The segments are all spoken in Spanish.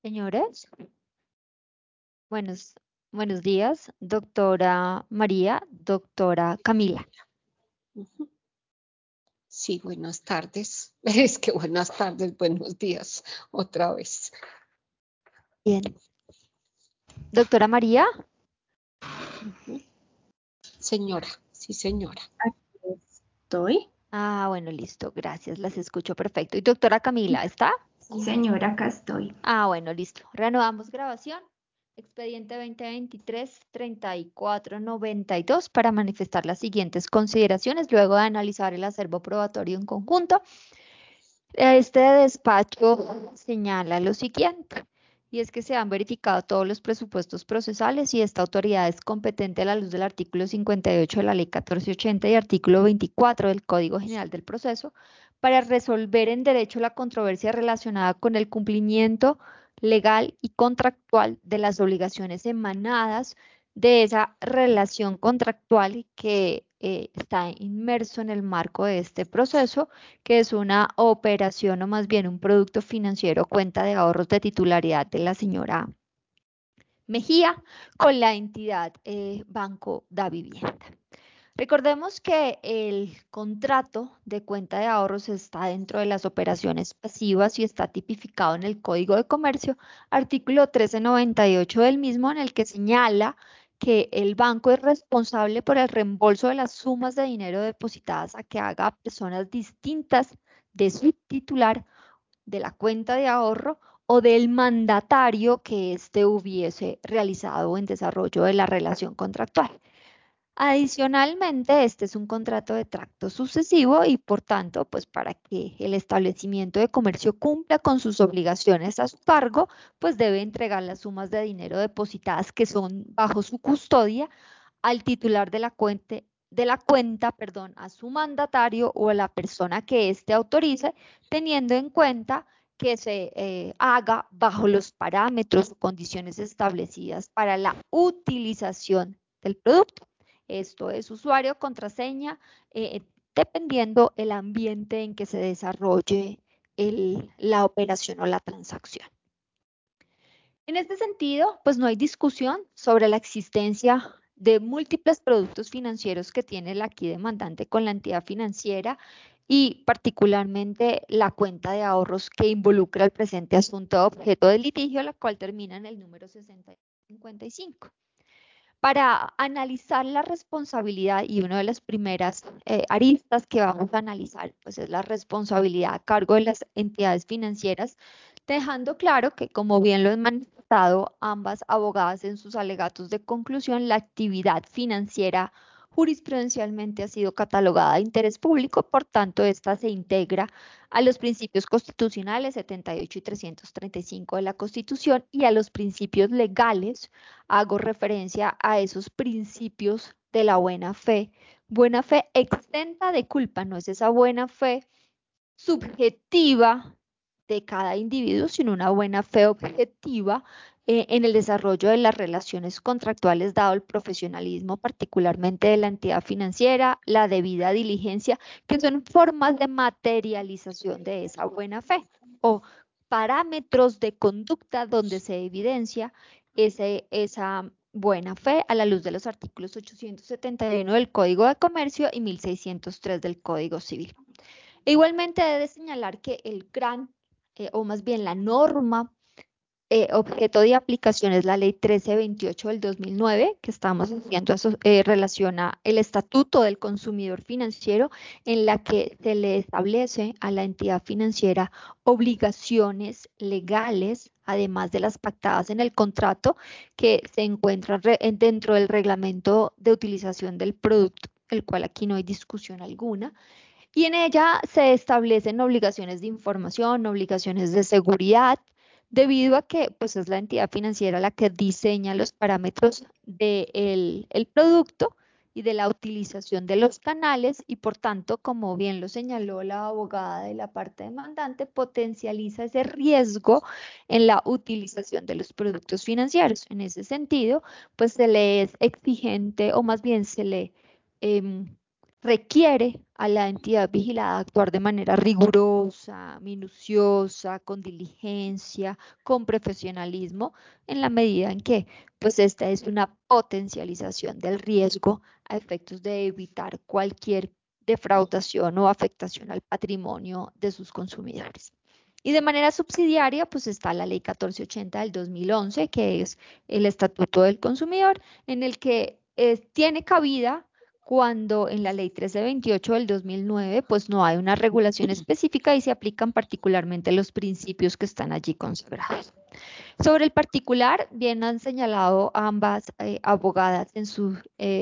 Señores, buenos, buenos días, doctora María, doctora Camila. Ujú. Sí, buenas tardes. Es que buenas tardes, buenos días, otra vez. Bien. Doctora María, Ujú. Señora, sí, señora. Aquí estoy. bueno, listo, gracias, las escucho perfecto. ¿Y doctora Camila, está? Sí, señora, acá estoy. Bueno, listo. Reanudamos grabación. Expediente 2023-3492 para manifestar las siguientes consideraciones luego de analizar el acervo probatorio en conjunto. Este despacho señala lo siguiente, y es que se han verificado todos los presupuestos procesales y esta autoridad es competente a la luz del artículo 58 de la Ley 1480 y artículo 24 del Código General del Proceso para resolver en derecho la controversia relacionada con el cumplimiento legal y contractual de las obligaciones emanadas de esa relación contractual que está inmerso en el marco de este proceso, que es una operación o más bien un producto financiero, cuenta de ahorros de titularidad de la señora Mejía con la entidad Banco da Vivienda. Recordemos que el contrato de cuenta de ahorros está dentro de las operaciones pasivas y está tipificado en el Código de Comercio, artículo 1398 del mismo, en el que señala que el banco es responsable por el reembolso de las sumas de dinero depositadas a que haga personas distintas de su titular de la cuenta de ahorro o del mandatario que éste hubiese realizado en desarrollo de la relación contractual. Adicionalmente, este es un contrato de tracto sucesivo y por tanto, pues para que el establecimiento de comercio cumpla con sus obligaciones a su cargo, pues debe entregar las sumas de dinero depositadas que son bajo su custodia al titular de la cuenta, a su mandatario o a la persona que éste autorice, teniendo en cuenta que se haga bajo los parámetros o condiciones establecidas para la utilización del producto. Esto es usuario, contraseña, dependiendo el ambiente en que se desarrolle la operación o la transacción. En este sentido, pues no hay discusión sobre la existencia de múltiples productos financieros que tiene el aquí demandante con la entidad financiera y particularmente la cuenta de ahorros que involucra el presente asunto de objeto de litigio, la cual termina en el número 6055. Para analizar la responsabilidad, y una de las primeras aristas que vamos a analizar, pues es la responsabilidad a cargo de las entidades financieras, dejando claro que, como bien lo han manifestado ambas abogadas en sus alegatos de conclusión, la actividad financiera jurisprudencialmente ha sido catalogada de interés público, por tanto, esta se integra a los principios constitucionales 78 y 335 de la Constitución y a los principios legales. Hago referencia a esos principios de la buena fe exenta de culpa, no es esa buena fe subjetiva de cada individuo, sino una buena fe objetiva en el desarrollo de las relaciones contractuales, dado el profesionalismo particularmente de la entidad financiera, la debida diligencia, que son formas de materialización de esa buena fe o parámetros de conducta donde se evidencia esa buena fe a la luz de los artículos 871 del Código de Comercio y 1603 del Código Civil. Igualmente debe señalar que el gran, o más bien la norma objeto de aplicación es la Ley 1328 del 2009, que estamos haciendo relación a el Estatuto del Consumidor Financiero, en la que se le establece a la entidad financiera obligaciones legales, además de las pactadas en el contrato, que se encuentran dentro del reglamento de utilización del producto, el cual aquí no hay discusión alguna. Y en ella se establecen obligaciones de información, obligaciones de seguridad, debido a que pues, es la entidad financiera la que diseña los parámetros del producto y de la utilización de los canales y por tanto, como bien lo señaló la abogada de la parte demandante, potencializa ese riesgo en la utilización de los productos financieros. En ese sentido, pues se le es exigente o más bien se le requiere a la entidad vigilada actuar de manera rigurosa, minuciosa, con diligencia, con profesionalismo, en la medida en que pues esta es una potencialización del riesgo a efectos de evitar cualquier defraudación o afectación al patrimonio de sus consumidores. Y de manera subsidiaria, pues está la Ley 1480 del 2011, que es el Estatuto del Consumidor, en el que tiene cabida cuando en la Ley 1328 del 2009, pues no hay una regulación específica y se aplican particularmente los principios que están allí consagrados. Sobre el particular, bien han señalado ambas abogadas en sus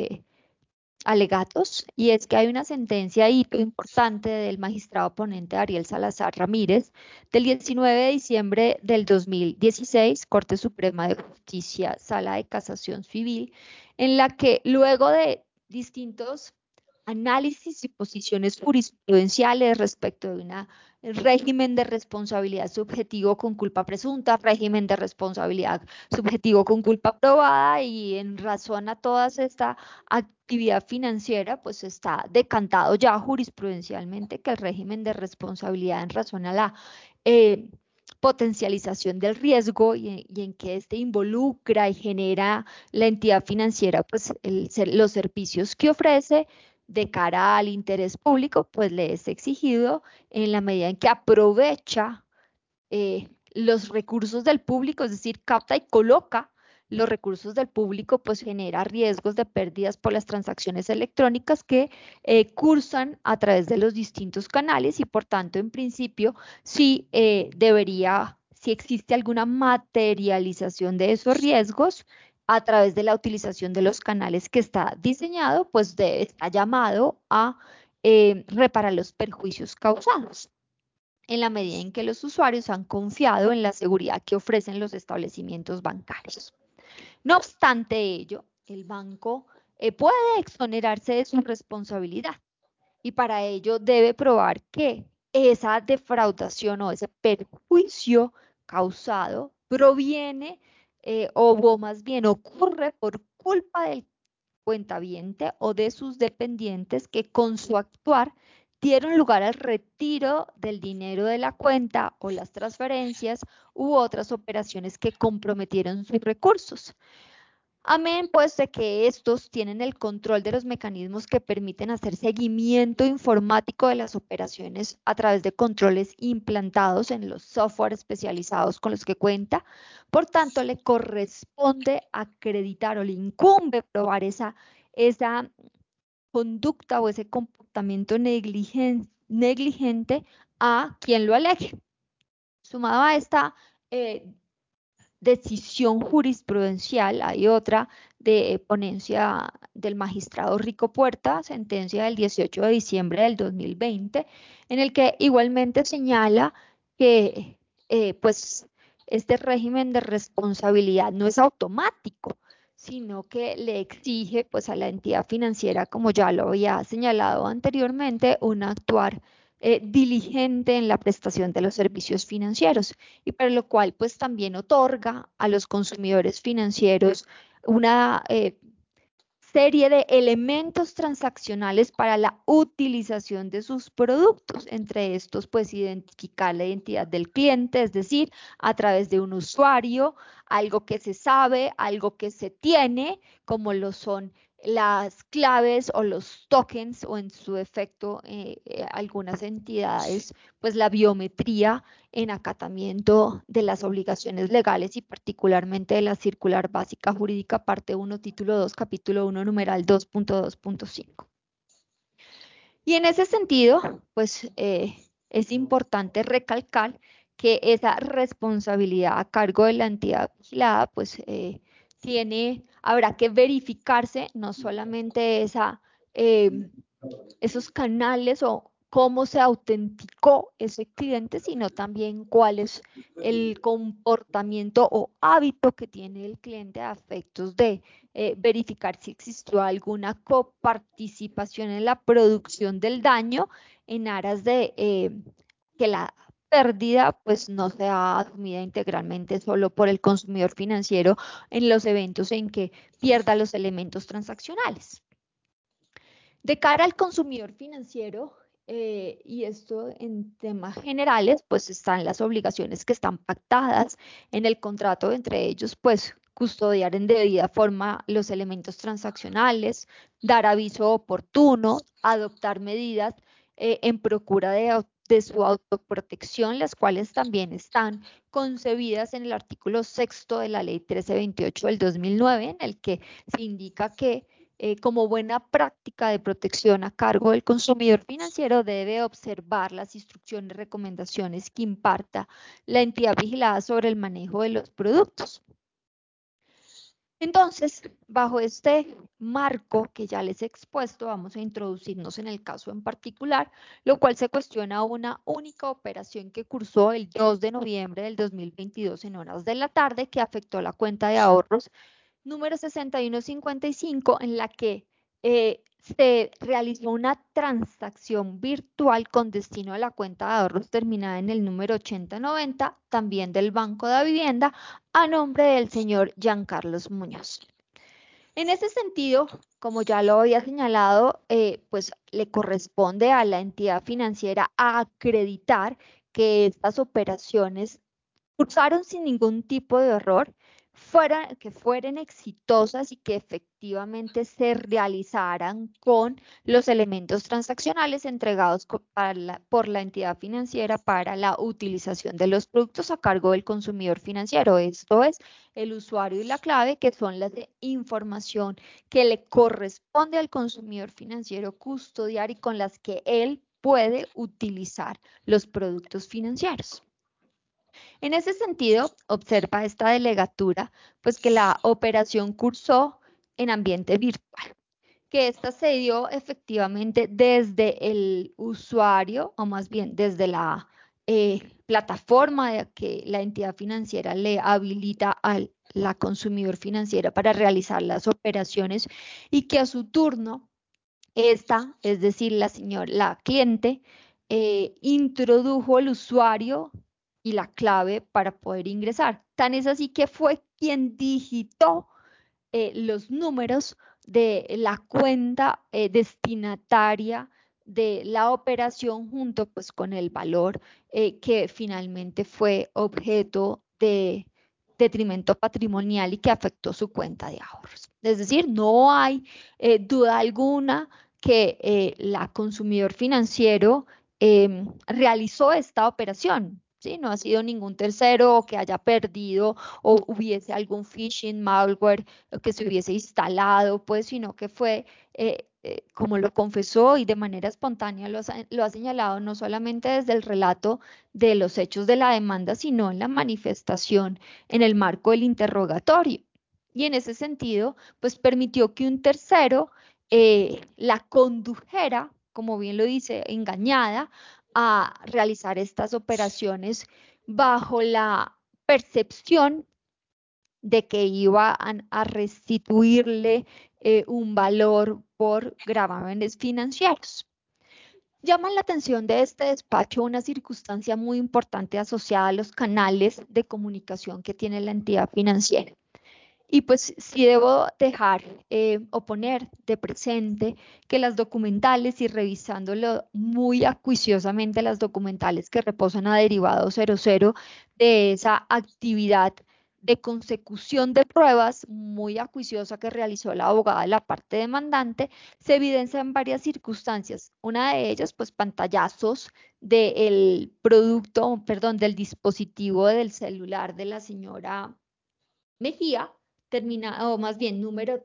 alegatos, y es que hay una sentencia hito importante del magistrado ponente Ariel Salazar Ramírez del 19 de diciembre del 2016, Corte Suprema de Justicia, Sala de Casación Civil, en la que luego de distintos análisis y posiciones jurisprudenciales respecto de un régimen de responsabilidad subjetivo con culpa presunta, régimen de responsabilidad subjetivo con culpa probada, y en razón a toda esta actividad financiera, pues está decantado ya jurisprudencialmente que el régimen de responsabilidad en razón a la potencialización del riesgo y en que este involucra y genera la entidad financiera, pues los servicios que ofrece de cara al interés público, pues le es exigido en la medida en que aprovecha los recursos del público, es decir, capta y coloca los recursos del público, pues genera riesgos de pérdidas por las transacciones electrónicas que cursan a través de los distintos canales, y por tanto, en principio, sí debería, si existe alguna materialización de esos riesgos a través de la utilización de los canales que está diseñado, pues está llamado a reparar los perjuicios causados en la medida en que los usuarios han confiado en la seguridad que ofrecen los establecimientos bancarios. No obstante ello, el banco puede exonerarse de su responsabilidad, y para ello debe probar que esa defraudación o ese perjuicio causado proviene o más bien ocurre por culpa del cuentaviente o de sus dependientes que con su actuar dieron lugar al retiro del dinero de la cuenta o las transferencias u otras operaciones que comprometieron sus recursos. Amén, pues de que estos tienen el control de los mecanismos que permiten hacer seguimiento informático de las operaciones a través de controles implantados en los software especializados con los que cuenta. Por tanto, le corresponde acreditar o le incumbe probar esa conducta o ese comportamiento negligente a quien lo alegue. Sumado a esta decisión jurisprudencial, hay otra de ponencia del magistrado Rico Puerta, sentencia del 18 de diciembre del 2020, en el que igualmente señala que pues este régimen de responsabilidad no es automático, sino que le exige pues a la entidad financiera, como ya lo había señalado anteriormente, un actuar diligente en la prestación de los servicios financieros, y para lo cual pues también otorga a los consumidores financieros una serie de elementos transaccionales para la utilización de sus productos. Entre estos, pues identificar la identidad del cliente, es decir, a través de un usuario, algo que se sabe, algo que se tiene, como lo son las claves o los tokens, o en su efecto algunas entidades, pues la biometría en acatamiento de las obligaciones legales y particularmente de la Circular Básica Jurídica, parte 1, título 2, capítulo 1, numeral 2.2.5. Y en ese sentido, pues es importante recalcar que esa responsabilidad a cargo de la entidad vigilada, pues habrá que verificarse no solamente esos canales o cómo se autenticó ese cliente, sino también cuál es el comportamiento o hábito que tiene el cliente a efectos de verificar si existió alguna coparticipación en la producción del daño en aras de que la pérdida pues no sea asumida integralmente solo por el consumidor financiero en los eventos en que pierda los elementos transaccionales. De cara al consumidor financiero, y esto en temas generales, pues están las obligaciones que están pactadas en el contrato, entre ellos, pues custodiar en debida forma los elementos transaccionales, dar aviso oportuno, adoptar medidas en procura de su autoprotección, las cuales también están concebidas en el artículo 6º de la Ley 1328 del 2009, en el que se indica que como buena práctica de protección a cargo del consumidor financiero, debe observar las instrucciones y recomendaciones que imparta la entidad vigilada sobre el manejo de los productos. Entonces, bajo este marco que ya les he expuesto, vamos a introducirnos en el caso en particular, lo cual se cuestiona una única operación que cursó el 2 de noviembre del 2022 en horas de la tarde, que afectó la cuenta de ahorros número 6155, en la que se realizó una transacción virtual con destino a la cuenta de ahorros terminada en el número 8090, también del Banco de Vivienda, a nombre del señor Giancarlos Muñoz. En ese sentido, como ya lo había señalado, pues le corresponde a la entidad financiera acreditar que estas operaciones cursaron sin ningún tipo de error, que fueran exitosas y que efectivamente se realizaran con los elementos transaccionales entregados por la entidad financiera para la utilización de los productos a cargo del consumidor financiero. Esto es el usuario y la clave, que son las de información que le corresponde al consumidor financiero custodiar y con las que él puede utilizar los productos financieros. En ese sentido, observa esta delegatura, pues que la operación cursó en ambiente virtual, que esta se dio efectivamente desde el usuario, o más bien desde la plataforma de que la entidad financiera le habilita a la consumidor financiera para realizar las operaciones, y que a su turno esta, es decir, la cliente, introdujo el usuario y la clave para poder ingresar. Tan es así que fue quien digitó los números de la cuenta destinataria de la operación, junto pues con el valor que finalmente fue objeto de detrimento patrimonial y que afectó su cuenta de ahorros. Es decir, no hay duda alguna que la consumidor financiero realizó esta operación. ¿Sí? No ha sido ningún tercero que haya perdido o hubiese algún phishing, malware que se hubiese instalado, pues, sino que fue, como lo confesó y de manera espontánea lo ha señalado, no solamente desde el relato de los hechos de la demanda, sino en la manifestación en el marco del interrogatorio. Y en ese sentido, pues permitió que un tercero la condujera, como bien lo dice, engañada, a realizar estas operaciones bajo la percepción de que iban a restituirle un valor por gravámenes financieros. Llama la atención de este despacho una circunstancia muy importante asociada a los canales de comunicación que tiene la entidad financiera. Y pues sí debo dejar o poner de presente que las documentales, y revisándolo muy acuciosamente, las documentales que reposan a derivado 00 de esa actividad de consecución de pruebas muy acuiciosa que realizó la abogada de la parte demandante, se evidencian varias circunstancias. Una de ellas, pues pantallazos del producto, perdón, del dispositivo del celular de la señora Mejía, o más bien número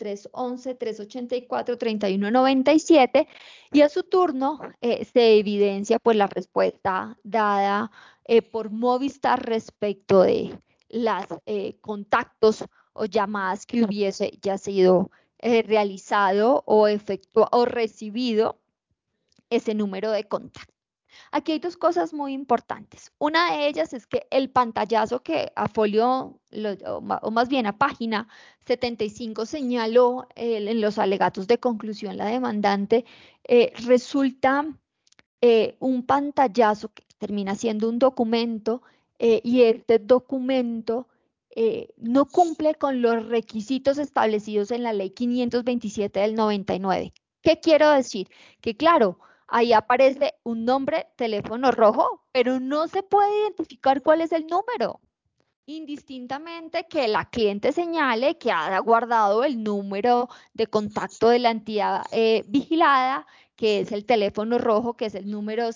311-384-3197, y a su turno se evidencia pues la respuesta dada por Movistar respecto de los contactos o llamadas que hubiese ya sido realizado o recibido ese número de contacto. Aquí hay dos cosas muy importantes. Una de ellas es que el pantallazo que a folio, o más bien a página 75 señaló en los alegatos de conclusión la demandante, resulta un pantallazo que termina siendo un documento, y este documento no cumple con los requisitos establecidos en la ley 527 del 99. ¿Qué quiero decir? Que claro, ahí aparece un nombre, teléfono rojo, pero no se puede identificar cuál es el número. Indistintamente que la cliente señale que ha guardado el número de contacto de la entidad vigilada, que es el teléfono rojo, que es el número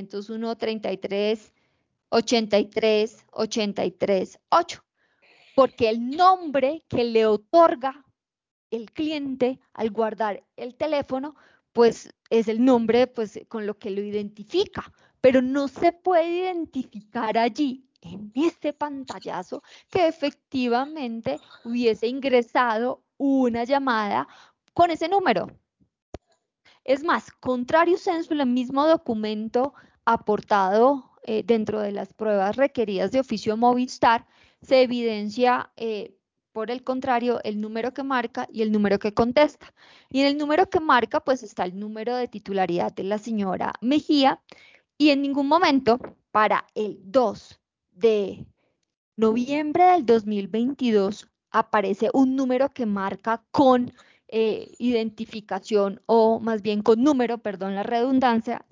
601-33-83-83-8, porque el nombre que le otorga el cliente al guardar el teléfono, pues es el nombre pues, con lo que lo identifica, pero no se puede identificar allí en este pantallazo que efectivamente hubiese ingresado una llamada con ese número. Es más, contrario censo, el mismo documento aportado dentro de las pruebas requeridas de oficio Movistar, se evidencia, por el contrario, el número que marca y el número que contesta. Y en el número que marca, pues está el número de titularidad de la señora Mejía, y en ningún momento para el 2 de noviembre del 2022 aparece un número que marca con identificación o más bien con número, perdón la redundancia,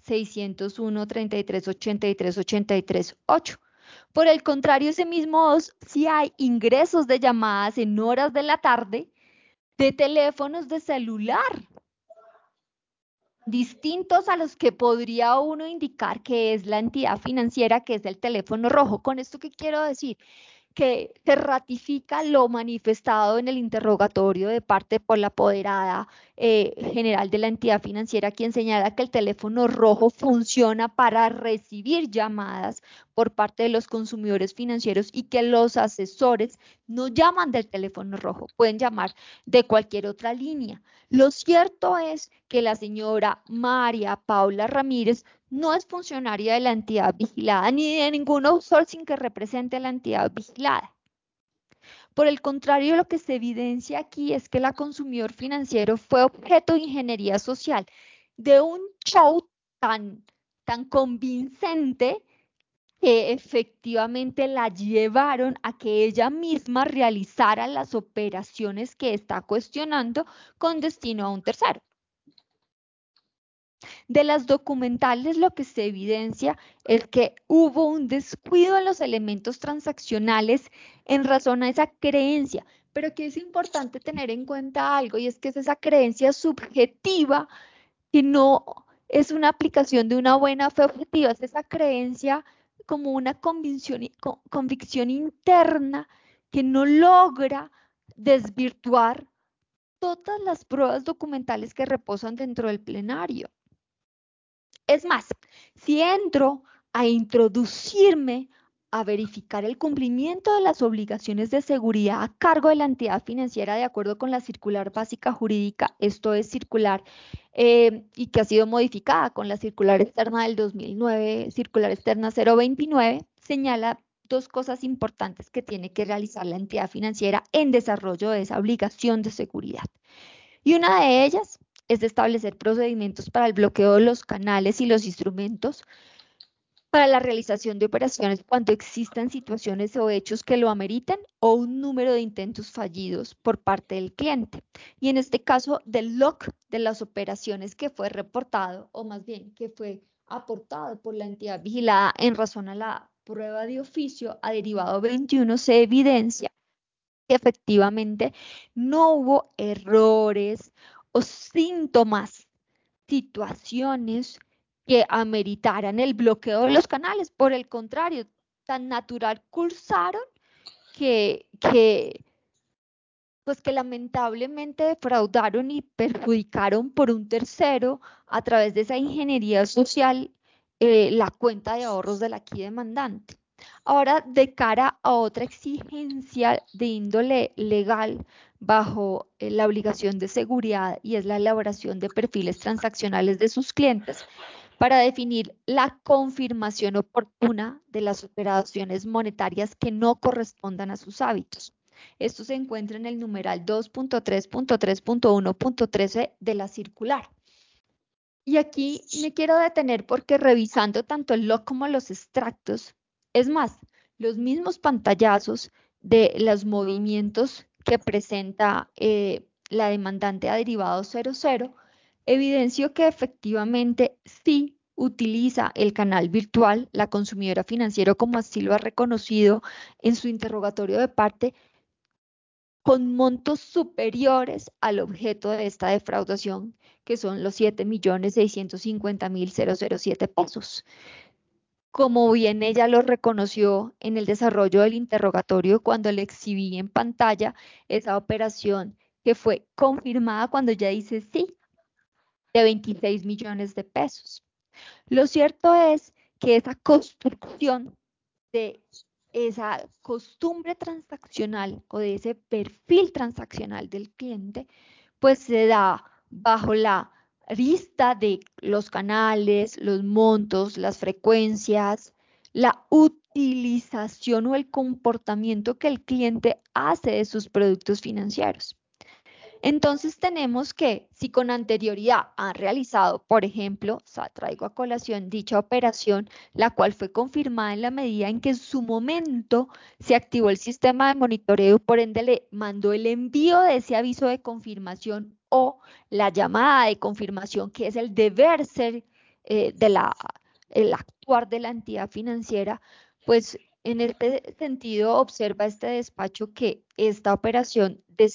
601-33-83-83-8. Por el contrario, ese mismo 2, sí hay ingresos de llamadas en horas de la tarde de teléfonos de celular, distintos a los que podría uno indicar que es la entidad financiera, que es el teléfono rojo. ¿Con esto qué quiero decir? Que se ratifica lo manifestado en el interrogatorio de parte por la apoderada general de la entidad financiera, quien señala que el teléfono rojo funciona para recibir llamadas por parte de los consumidores financieros y que los asesores no llaman del teléfono rojo, pueden llamar de cualquier otra línea. Lo cierto es que la señora María Paula Ramírez no es funcionaria de la entidad vigilada ni de ningún outsourcing que represente a la entidad vigilada. Por el contrario, lo que se evidencia aquí es que la consumidor financiero fue objeto de ingeniería social, de un show tan convincente que efectivamente la llevaron a que ella misma realizara las operaciones que está cuestionando con destino a un tercero. De las documentales lo que se evidencia es que hubo un descuido en los elementos transaccionales en razón a esa creencia, pero que es importante tener en cuenta algo, y es que es esa creencia subjetiva que no es una aplicación de una buena fe objetiva, es esa creencia como una convicción interna que no logra desvirtuar todas las pruebas documentales que reposan dentro del plenario. Es más, si entro a introducirme a verificar el cumplimiento de las obligaciones de seguridad a cargo de la entidad financiera de acuerdo con la circular básica jurídica, esto es circular y que ha sido modificada con la circular externa del 2009, circular externa 029, señala dos cosas importantes que tiene que realizar la entidad financiera en desarrollo de esa obligación de seguridad. Y una de ellas es de establecer procedimientos para el bloqueo de los canales y los instrumentos para la realización de operaciones cuando existan situaciones o hechos que lo ameriten o un número de intentos fallidos por parte del cliente. Y en este caso, del log de las operaciones que fue reportado, o más bien que fue aportado por la entidad vigilada en razón a la prueba de oficio a derivado 21, se evidencia que efectivamente no hubo errores o síntomas, situaciones que ameritaran el bloqueo de los canales. Por el contrario, tan natural cursaron pues que lamentablemente defraudaron y perjudicaron por un tercero a través de esa ingeniería social la cuenta de ahorros del aquí demandante. Ahora, de cara a otra exigencia de índole legal bajo la obligación de seguridad, y es la elaboración de perfiles transaccionales de sus clientes para definir la confirmación oportuna de las operaciones monetarias que no correspondan a sus hábitos. Esto se encuentra en el numeral 2.3.3.1.13 de la circular. Y aquí me quiero detener porque revisando tanto el log como los extractos, es más, los mismos pantallazos de los movimientos que presenta la demandante a derivado 00, evidenció que efectivamente sí utiliza el canal virtual, la consumidora financiero, como así lo ha reconocido en su interrogatorio de parte, con montos superiores al objeto de esta defraudación, que son los 7.650.007 pesos. Como bien ella lo reconoció en el desarrollo del interrogatorio cuando le exhibí en pantalla esa operación que fue confirmada cuando ella dice sí, de 26 millones de pesos. Lo cierto es que esa construcción de esa costumbre transaccional o de ese perfil transaccional del cliente, pues se da bajo la lista de los canales, los montos, las frecuencias, la utilización o el comportamiento que el cliente hace de sus productos financieros. Entonces tenemos que, si con anterioridad han realizado, por ejemplo, traigo a colación dicha operación, la cual fue confirmada en la medida en que en su momento se activó el sistema de monitoreo, por ende le mandó el envío de ese aviso de confirmación o la llamada de confirmación, que es el deber ser el actuar de la entidad financiera, pues en este sentido, observa este despacho que esta operación de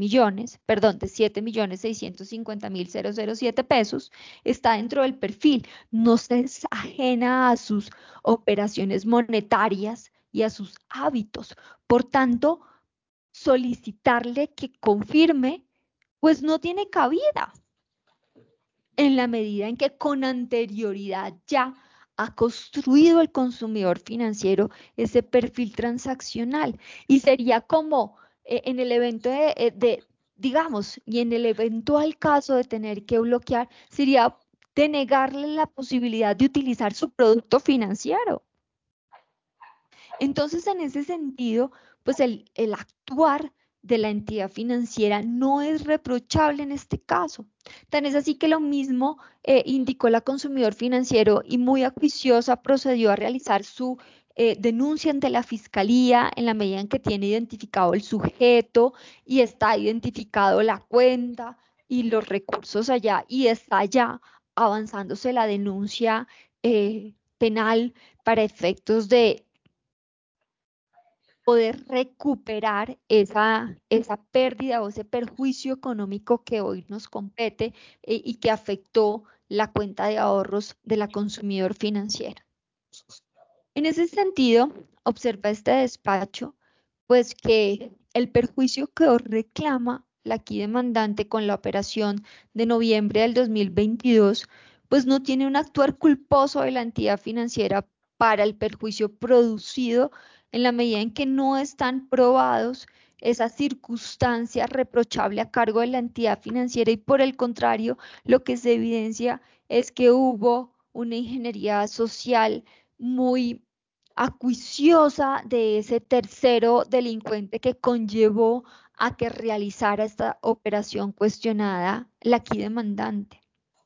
7.650.007 pesos está dentro del perfil, no se es ajena a sus operaciones monetarias y a sus hábitos. Por tanto, solicitarle que confirme, pues no tiene cabida en la medida en que con anterioridad ya ha construido el consumidor financiero ese perfil transaccional y sería como en el evento digamos, y en el eventual caso de tener que bloquear, sería denegarle la posibilidad de utilizar su producto financiero. Entonces, en ese sentido, pues el actuar de la entidad financiera no es reprochable en este caso. Tan es así que lo mismo indicó la consumidor financiero y muy acuiciosa procedió a realizar su denuncia ante la fiscalía en la medida en que tiene identificado el sujeto y está identificado la cuenta y los recursos allá y está ya avanzándose la denuncia penal para efectos de poder recuperar esa pérdida o ese perjuicio económico que hoy nos compete y que afectó la cuenta de ahorros de la consumidor financiera. En ese sentido, observa este despacho, pues que el perjuicio que hoy reclama la aquí demandante con la operación de noviembre del 2022, pues no tiene un actuar culposo de la entidad financiera para el perjuicio producido en la medida en que no están probados esas circunstancias reprochables a cargo de la entidad financiera y por el contrario, lo que se evidencia es que hubo una ingeniería social muy acuiciosa de ese tercero delincuente que conllevó a que realizara esta operación cuestionada la aquí demandante.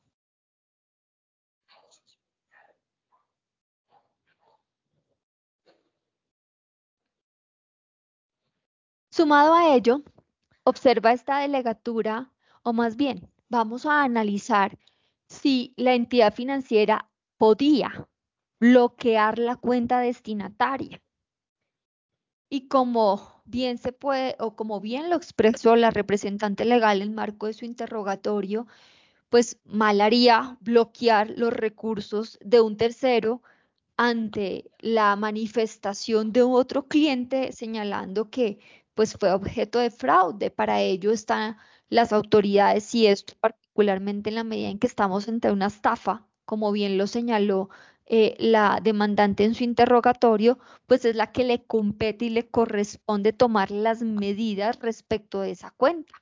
Sumado a ello, observa esta delegatura, o más bien, vamos a analizar si la entidad financiera podía bloquear la cuenta destinataria. Y como bien se puede, o como bien lo expresó la representante legal en marco de su interrogatorio, pues mal haría bloquear los recursos de un tercero ante la manifestación de otro cliente señalando que pues fue objeto de fraude. Para ello están las autoridades y esto particularmente en la medida en que estamos ante una estafa, como bien lo señaló la demandante en su interrogatorio, pues es la que le compete y le corresponde tomar las medidas respecto de esa cuenta.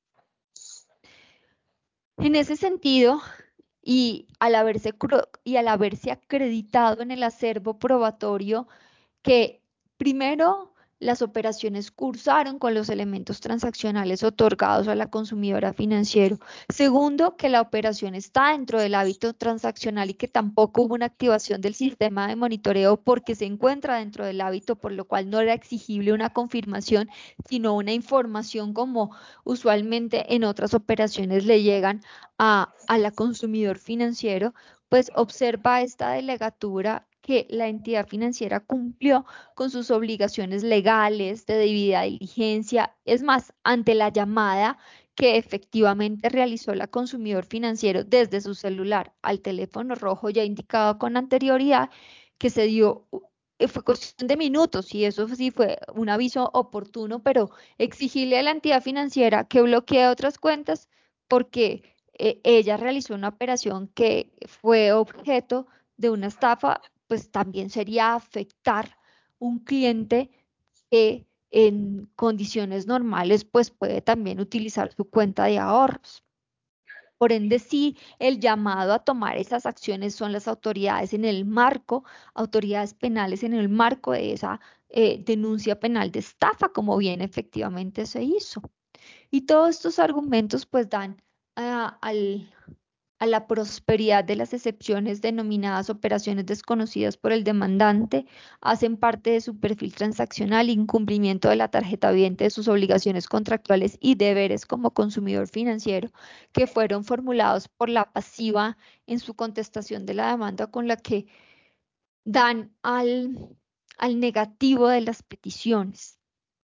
En ese sentido, y al haberse acreditado en el acervo probatorio que primero las operaciones cursaron con los elementos transaccionales otorgados a la consumidora financiero. Segundo, que la operación está dentro del hábito transaccional y que tampoco hubo una activación del sistema de monitoreo porque se encuentra dentro del hábito, por lo cual no era exigible una confirmación, sino una información como usualmente en otras operaciones le llegan a la consumidor financiero. Pues observa esta delegatura que la entidad financiera cumplió con sus obligaciones legales de debida diligencia. Es más, ante la llamada que efectivamente realizó la consumidor financiero desde su celular al teléfono rojo ya indicado con anterioridad, que se dio, fue cuestión de minutos y eso sí fue un aviso oportuno, pero exigirle a la entidad financiera que bloquee otras cuentas porque ella realizó una operación que fue objeto de una estafa, pues también sería afectar un cliente que en condiciones normales pues puede también utilizar su cuenta de ahorros. Por ende, sí, el llamado a tomar esas acciones son las autoridades en el marco, autoridades penales en el marco de esa denuncia penal de estafa, como bien efectivamente se hizo. Y todos estos argumentos pues dan a la prosperidad de las excepciones denominadas operaciones desconocidas por el demandante, hacen parte de su perfil transaccional, incumplimiento de la tarjeta vidente de sus obligaciones contractuales y deberes como consumidor financiero, que fueron formulados por la pasiva en su contestación de la demanda con la que dan al negativo de las peticiones.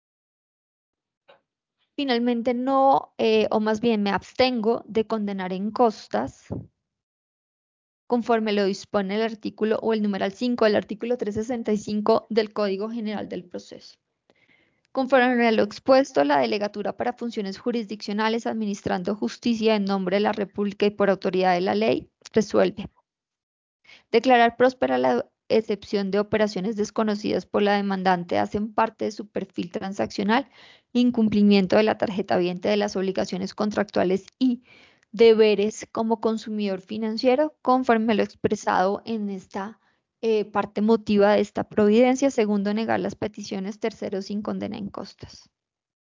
Finalmente no, o más bien me abstengo de condenar en costas, conforme lo dispone el artículo o el numeral 5 del artículo 365 del Código General del Proceso. Conforme a lo expuesto, la Delegatura para Funciones Jurisdiccionales administrando justicia en nombre de la República y por autoridad de la ley resuelve declarar próspera la excepción de operaciones desconocidas por la demandante hacen parte de su perfil transaccional, incumplimiento de la tarjeta vidente de las obligaciones contractuales y deberes como consumidor financiero, conforme a lo expresado en esta parte motiva de esta providencia. Segundo, negar las peticiones. Tercero, sin condena en costas.